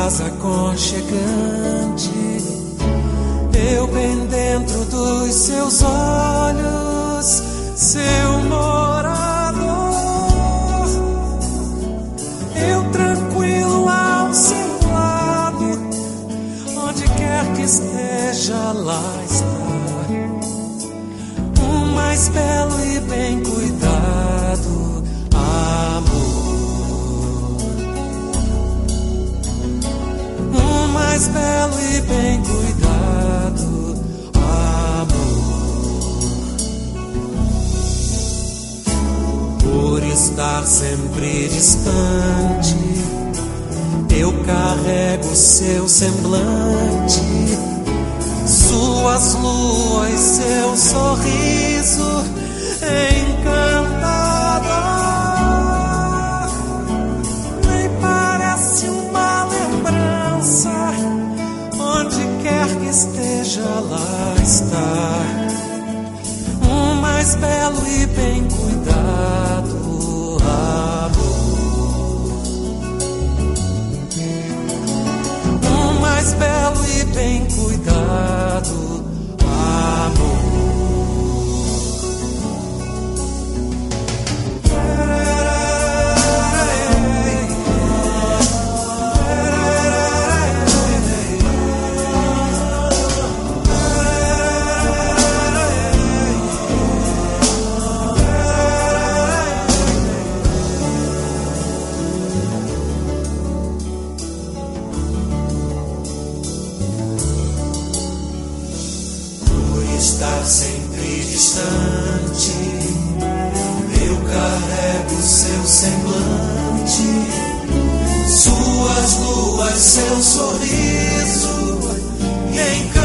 paz aconchegante, eu bem dentro dos seus olhos, seu morador, eu tranquilo ao seu lado, onde quer que esteja, lá está. O mais belo e bem cuidado amor, o mais belo e bem cuidado amor. Por estar sempre distante, eu carrego seu semblante, suas luas, seu sorriso encantador. Nem parece uma lembrança, onde quer que esteja, lá está. O mais belo e bem cuidado amor, o mais belo e bem cuidado amor. Estar sempre distante, eu carrego seu semblante, suas luas, seu sorriso.